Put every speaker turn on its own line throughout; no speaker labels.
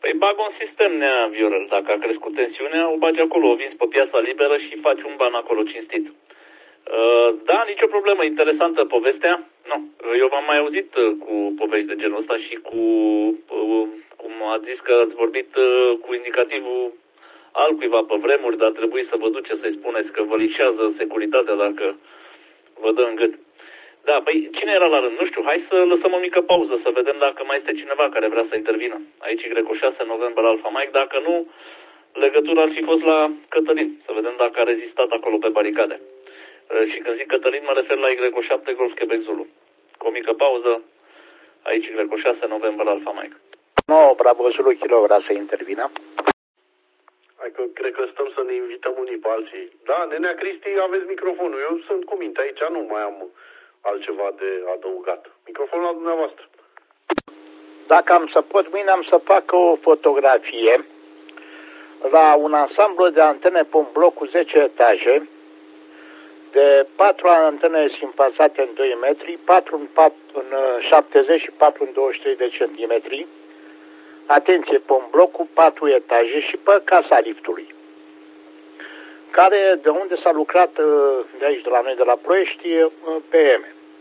Păi bag un sistem, Nea Viorel. Dacă a crescut tensiunea, o bagi acolo, o vinzi pe piața liberă și faci un ban acolo cinstit. Da, nicio problemă. Interesantă povestea. Nu. Eu v-am mai auzit cu povești de genul ăsta și cu, cum ați zis că ați vorbit cu indicativul altcuiva pe vremuri, dar trebuie să vă duceți să-i spuneți că vă lișează securitatea dacă vă dă în gât. Da, păi cine era la rând? Nu știu, hai să lăsăm o mică pauză, să vedem dacă mai este cineva care vrea să intervină. Aici Greco 6, November Alpha Mike, dacă nu, legătura ar fi fost la Cătălin, să vedem dacă a rezistat acolo pe baricade. Și când zic Cătălin, mă refer la Greco 7, Golf Quebec Zulu. Cu o mică pauză, aici Greco 6, November Alpha Mike.
No, Bravo Zulu Kilo vrea să intervină.
Hai că cred că stăm să ne invităm unii pe alții. Da, Nenea Cristi, aveți microfonul. Eu sunt cu minte aici, nu mai am altceva de adăugat. Microfonul la dumneavoastră.
Dacă am să pot, mâine am să fac o fotografie la un ansamblu de antene pe un bloc cu 10 etaje, de 4 antene simpasate în 2 metri, 4 în 70 și 4 în 23 de centimetri. Atenție, pe un bloc cu 4 etaje și pe casa liftului, care de unde s-a lucrat de aici, de la noi, de la Ploiești, PM.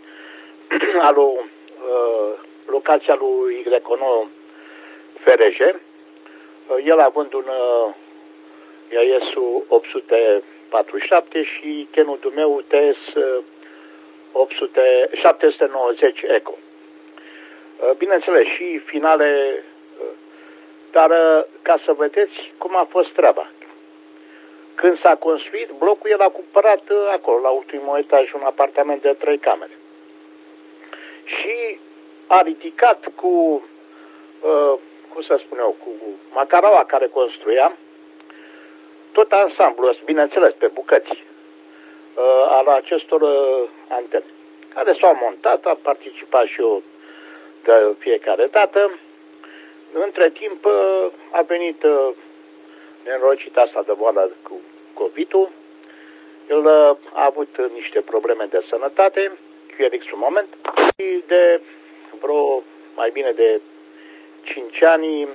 Locația lui Y9 FRJ, el având un IAS 847 și Kenul meu TS 790 Eco. Bineînțeles, și finale, dar ca să vedeți cum a fost treaba. Când s-a construit blocul, el a cumpărat acolo, la ultimul etaj, un apartament de 3 camere. Și a ridicat cu, cum să spun eu, cu macaraua care construia, tot ansamblul ăsta, bineînțeles, pe bucăți, al acestor antene, care s-au montat, a participat și eu de fiecare dată. Între timp a venit nenorocita asta de boală cu COVID-ul. El a avut niște probleme de sănătate, QRX un moment, și de vreo mai bine de 5 ani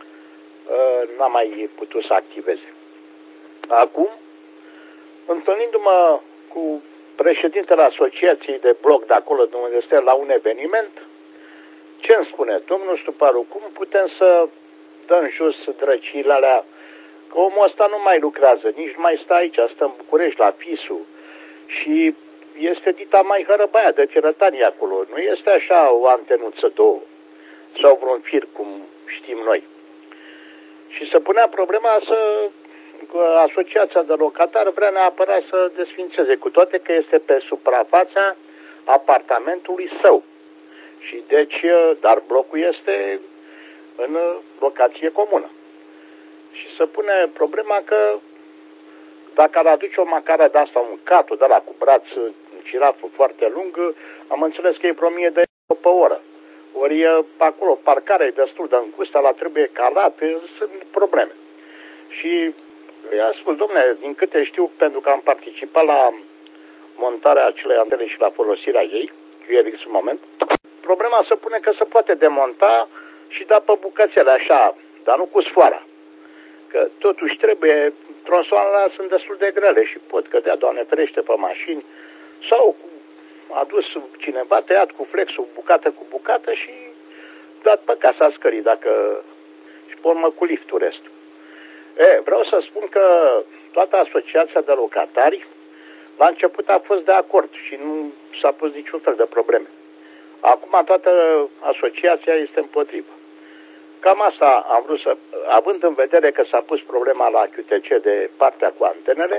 n-a mai putut să activeze. Acum, întâlnindu-mă cu președintele asociației de bloc de acolo, de unde este, la un eveniment, ce îmi spune? Domnul Stuparu, cum putem să dăm jos drăciile alea? Că omul ăsta nu mai lucrează, nici mai stă aici, stă în București, la FIS-ul. Și este dita mai hărăbaia de tirătanie acolo. Nu este așa o antenuță, două, sau vreun fir, cum știm noi. Și se punea problema că asociația de locatari vrea neapărat să desfințeze, cu toate că este pe suprafața apartamentului său. Și deci, dar blocul este în locație comună. Și se pune problema că dacă ar aduce o macară de asta, un catul de la cu braț, cirafă foarte lung, am înțeles că e vreo 1000 de euro pe oră. Ori acolo parcarea e destul de îngustă, la trebuie calat, sunt probleme. Și i-a spus, dom'le, din câte știu, pentru că am participat la montarea acelei antene și la folosirea ei, QRX în moment, problema se pune că se poate demonta și da pe bucățele așa, dar nu cu sfoara. Că totuși trebuie, tronsoanele sunt destul de grele și pot cădea, Doamne ferește, pe mașini, sau a dus cineva, tăiat cu flexul bucată cu bucată și dat pe casa scării, dacă și pe urmă cu liftul restul. Vreau să spun că toată asociația de locatari la început a fost de acord și nu s-a pus niciun fel de probleme. Acum toată asociația este împotrivă. Cam asta am vrut să, având în vedere că s-a pus problema la QTC de partea cu antenele,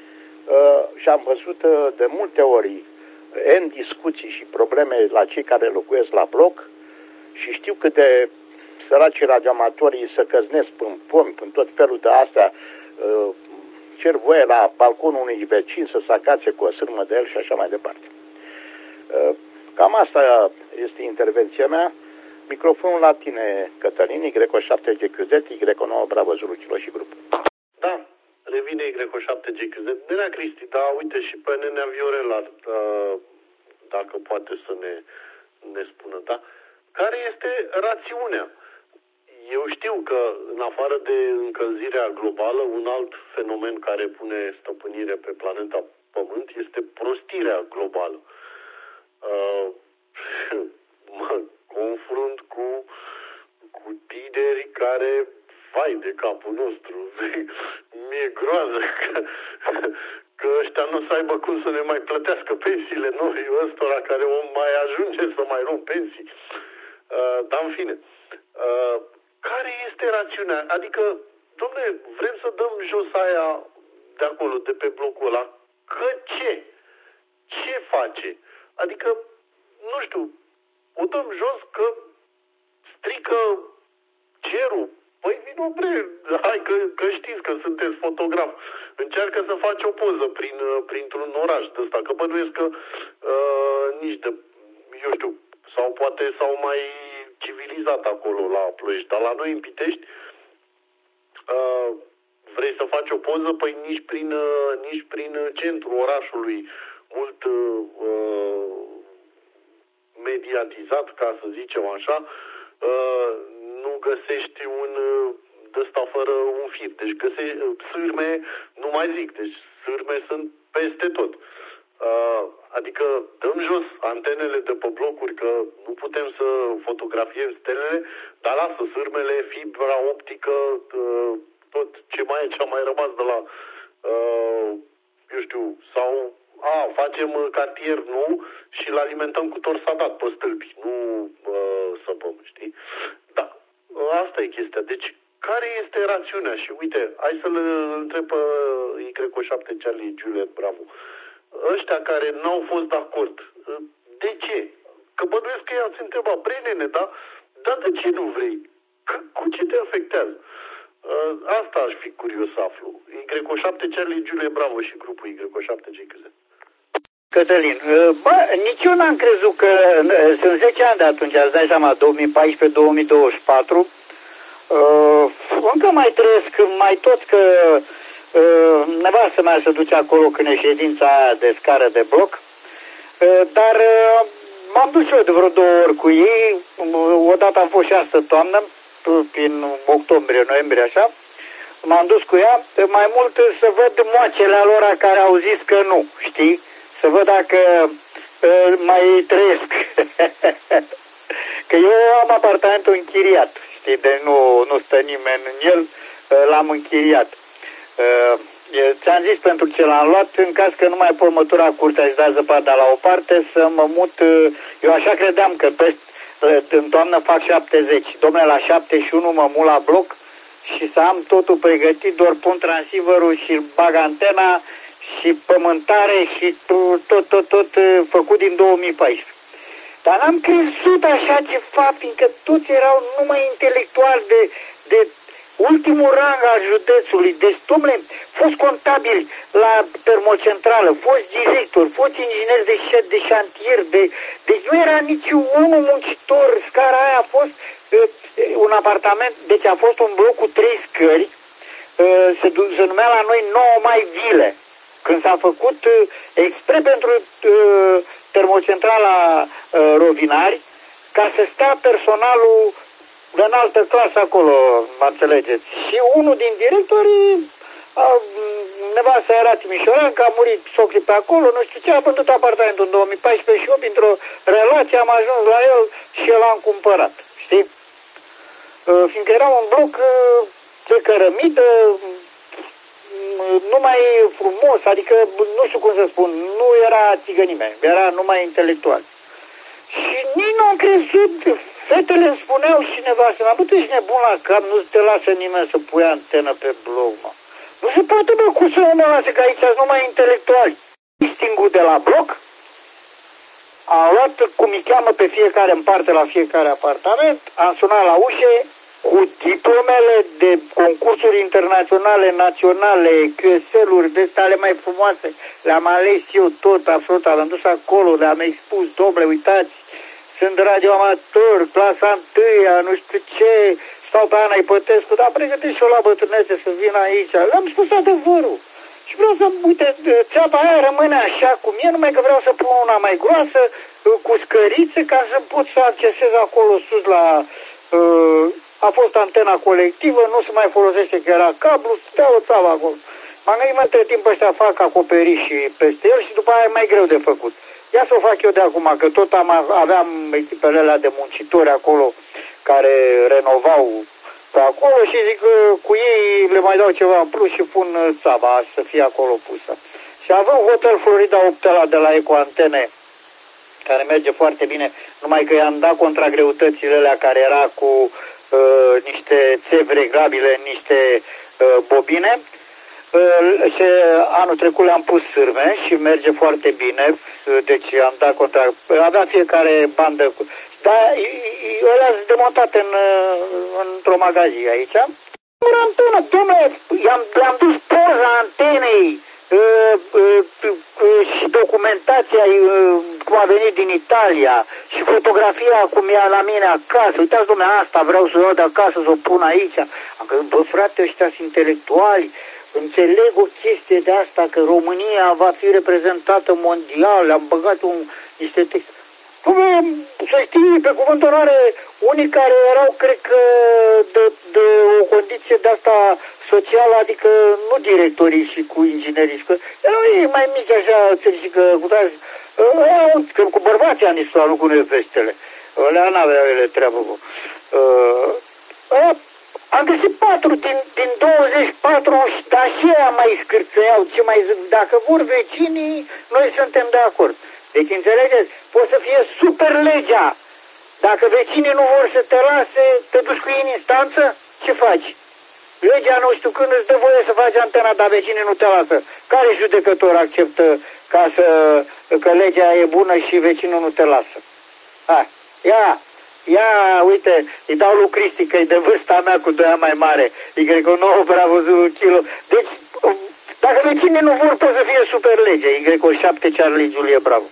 și am văzut de multe ori în discuții și probleme la cei care locuiesc la bloc și știu cât de săracii radioamatorii să căznesc în pomi, în tot felul de astea, cer voie la balconul unui vecin să se agațe cu o sârmă de el și așa mai departe. Cam asta este intervenția mea. Microfonul la tine, Cătălin, Y7 GQZ, Y9 Bravo Zulu Kilo și grup.
Da, revine Y7 GQZ. Nenea Cristi, da, uite și pe Nenea Viorela, dacă poate să ne spună, da? Care este rațiunea? Eu știu că, în afară de încălzirea globală, un alt fenomen care pune stăpânire pe planeta Pământ este prostirea globală. Mă confrunt cu tineri care, vai de capul nostru, mi-e groază că ăștia nu o să aibă cum să ne mai plătească pensiile noi, ăstora care o mai ajunge să mai luăm pensii. Dar în fine, care este rațiunea? Adică, dom'le, vrem să dăm jos aia de acolo, de pe blocul ăla, că ce? Ce face? Adică, nu știu, o dăm jos că strică cerul. Păi vino bre, hai că știți că sunteți fotograf. Încearcă să faci o poză printr-un oraș de ăsta, că bănuiesc că nici de, eu știu, sau poate s-au mai civilizat acolo la Ploiești, dar la noi în Pitești vrei să faci o poză, păi nici prin centrul orașului mult mediatizat, ca să zicem așa, nu găsești un ăsta fără un fir. Deci găsești sârme, nu mai zic, deci sârme sunt peste tot. Adică dăm jos antenele de pe blocuri, că nu putem să fotografiem stelele, dar lasă sârmele, fibra optică, tot ce a mai rămas de la, eu știu, sau facem cartier nou și îl alimentăm cu torsadat pe stâlpi, nu săpăm, știi? Da, asta e chestia. Deci, care este rațiunea? Și uite, hai să-l întreb pe Y7 Charlie Juliet Bravo. Ăștia care n-au fost de acord, de ce? Că bănuiesc că i-ați întrebat, bre nene, dar de ce nu vrei? Cu ce te afectează? Asta aș fi curios să aflu. Y7 Charlie Juliet Bravo și grupul Y7 GQZ.
Cătălin, nici eu n-am crezut că sunt 10 ani de atunci, îți dai seama, 2014-2024, încă mai trăiesc, mai tot că nevastă mea se duce acolo când e ședința aia de scară de bloc, dar m-am dus eu de vreo 2 ori cu ei, odată am fost și astă toamnă, prin octombrie, noiembrie, așa, m-am dus cu ea, mai mult să văd moacele lor care au zis că nu, știi? Să văd dacă mai trăiesc. Că eu am apartamentul închiriat, știi, de nu stă nimeni în el, l-am închiriat. Ți-am zis pentru ce l-am luat, în caz că nu mai pot mătura curtea și da zăpada la o parte, să mă mut, eu așa credeam că în toamnă fac 70, dom'le, la 71 mă mut la bloc și să am totul pregătit, doar pun transceiverul și bag antena și pământare și tot făcut din 2014. Dar n-am crezut așa ceva, fiindcă toți erau numai intelectuali de ultimul rang al județului. Deci, dom'le, fost contabili la termocentrală, fost director, fost ingineri de șantier, deci nu era niciunul muncitor. Scara aia a fost un apartament, deci a fost un bloc cu 3 scări, se numea la noi 9 mai vile. Când s-a făcut expre pentru termocentrala Rovinari, ca să stea personalul de înaltă clasă acolo, mă înțelegeți. Și unul din directorii, nevasta era Timișorean, că a murit socrii pe acolo, nu știu ce, a vândut apartamentul în 2014 și eu, printr-o relație, am ajuns la el și el l-am cumpărat, știi? Fiindcă era un bloc de cărămidă, numai frumos, adică nu știu cum să spun, nu era țigănime, era numai intelectual. Și nici nu am crezut, fetele îmi spuneau și nevastă, mă, tu ești nebun la cap, nu te lasă nimeni să pui antenă pe blog, mă. Nu se poate, bă, cum să nu mă lasă, că aici sunt numai intelectuali. Stingul de la bloc, am luat, cum îi cheamă pe fiecare în parte la fiecare apartament, am sunat la ușe, cu diplomele de concursuri internaționale, naționale, QSL-uri de stale mai frumoase, le-am ales eu tot, absolut, am dus acolo, le-am expus, dom'le, uitați, sunt radioamator, clasa 1-a, nu știu ce, stau pe Ana Ipătescu, dar pregătește o la bătrânețe să vină aici, le-am spus adevărul. Și vreau să, uite, țeapa aia rămâne așa cum e, numai că vreau să pun una mai groasă, cu scărițe, ca să pot să accesez acolo sus la a fost antena colectivă, nu se mai folosește că era cablu, stea o țavă acolo. M-am gândit, între timp ăștia fac acoperiș și peste el și după aia e mai greu de făcut. Ia să o fac eu de acum, că tot aveam echipele alea de muncitori acolo care renovau pe acolo și zic că cu ei le mai dau ceva în plus și pun țava să fie acolo pusă. Și avem Hotel Florida 8 de la Ecoantene, care merge foarte bine, numai că i-am dat contra greutățile alea care era cu niște țevi reglabile, niște bobine. Și anul trecut le-am pus sârme și merge foarte bine, deci am dat contra, avea fiecare bandă, dar ălea sunt demontate într-o magazie aici. Antenă, dom'le, le-am dus poza antenei și documentația cum a venit din Italia și fotografia cum e la mine acasă. Uitați, dom'le, asta vreau să o iau de acasă, să o pun aici. Am gândit, bă, frate, ăștia sunt intelectuali. Înțeleg o chestie de asta, că România va fi reprezentată mondial, am băgat niște texte. Să știi, pe cuvântul onoare, unii care erau, cred că, de o condiție de asta socială, adică nu directorii și cu inginerii, că erau ei mai mici așa, și că cu bărbații ani s-au nu cu nevestele. Alea n-aveau ele treabă cu. Am găsit 4 din 24, dar și ea mai scârțăiau, ce mai zic, dacă vor vecinii, noi suntem de acord. Deci, înțelegeți, poate să fie super legea. Dacă vecinii nu vor să te lase, te duci cu ei în instanță, ce faci? Legea nu știu când îți dă voie să faci antena, dar vecinii nu te lasă. Care judecător acceptă că legea e bună și vecinul nu te lasă? Hai, ia, uite, îi dau lui Cristi, că e de vârsta mea cu 2 ani mai mare. E cred că 9 bravo kilo. Deci, dacă vecinii nu vor, poate să fie super lege. Y7 Charlie Julie Bravo.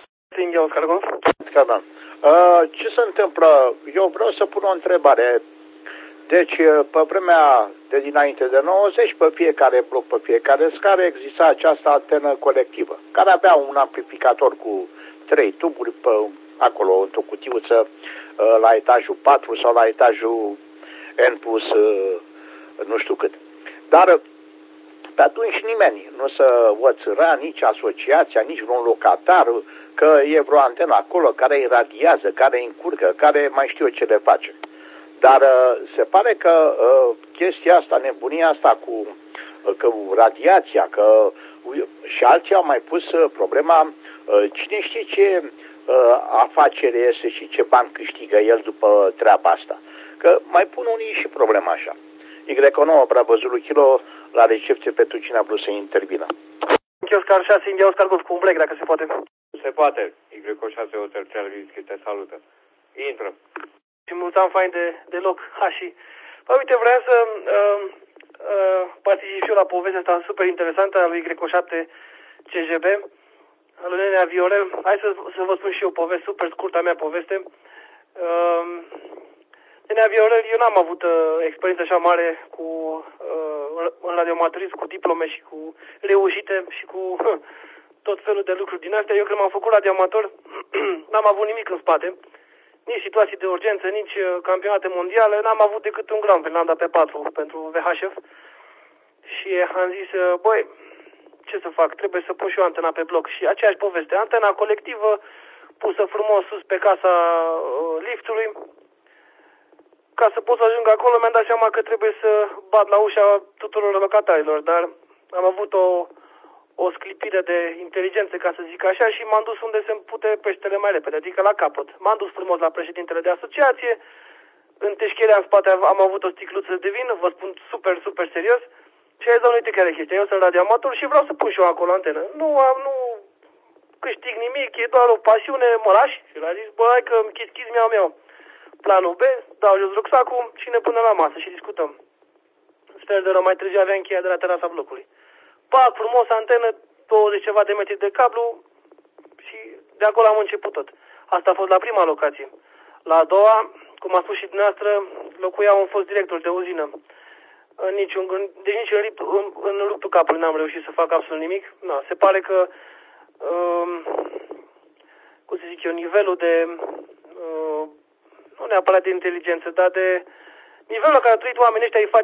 Ce se întâmplă? Eu vreau să pun o întrebare. Deci, pe vremea de dinainte de 90, pe fiecare bloc, pe fiecare scară, exista această antenă colectivă, care avea un amplificator cu 3 tuburi pe acolo, într-o cutiuță, la etajul 4 sau la etajul N plus nu știu cât. Dar pe atunci nimeni nu se oțăra, nici asociația, nici vreun locatar, că e vreo antenă acolo care iradiază, care încurcă, care mai știu eu ce le face. Dar se pare că chestia asta, nebunia asta cu radiația, că și alții au mai pus problema, cine știe ce afacere este și ce bani câștigă el după treaba asta. Că mai pun unii și problema așa. Y9, Bravo Zulu Kilo, la recepție pentru cine a vrut să intervină.
Oscar 6, India Oscar Golf cu un black, dacă se poate.
Se poate. Y6 Hotel Charlie te salută. Intră.
Și mulțumim fain de loc. Și, uite, vreau să particip și eu la povestea asta super interesantă a lui Y7 CJB, al lui Nenea Viorel. Hai să vă spun și eu o poveste, super scurtă a mea poveste. Nenea Viorel, eu n-am avut experiență așa mare în radioamatorism, cu diplome și cu reușite și cu tot felul de lucruri din astea. Eu când m-am făcut radioamator, n-am avut nimic în spate. Nici situații de urgență, nici campionate mondiale, n-am avut decât un grand, l-am dat pe 4 pentru VHF. Și am zis, băi, ce să fac, trebuie să pun și eu antena pe bloc. Și aceeași poveste, antena colectivă, pusă frumos sus pe casa liftului. Ca să pot să ajung acolo, mi-am dat seama că trebuie să bat la ușa tuturor locatarilor, dar am avut o sclipire de inteligență, ca să zic așa, și m-am dus unde se pute peștele mai repede, adică la capăt. M-am dus frumos la președintele de asociație, în teșcherea în spate am avut o sticluță de vin, vă spun super, super serios, și a zis, uite care e chestia, eu sunt radioamator și vreau să pun și eu acolo antenă. Nu câștig nimic, e doar o pasiune, mă lași? Și l-a zis, bă, hai că chis mi-au. Planul B, dau jos rucsacul și ne punem la masă și discutăm. Sper de rău, mai târziu aveam cheia de la terasa blocului. Pac, frumos, antenă, 20 ceva de metri de cablu și de acolo am început tot. Asta a fost la prima locație. La a doua, cum a spus și dumneavoastră, locuia un fost director de uzină. Nici în luptul capului n-am reușit să fac absolut nimic. No, se pare că, cum să zic eu, nivelul de, nu neapărat de inteligență, dar de nivelul la care au trăit oamenii ăștia îi face